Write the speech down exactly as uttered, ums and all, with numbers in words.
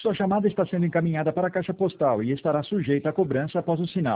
Sua chamada está sendo encaminhada para a caixa postal e estará sujeita a cobrança após o sinal.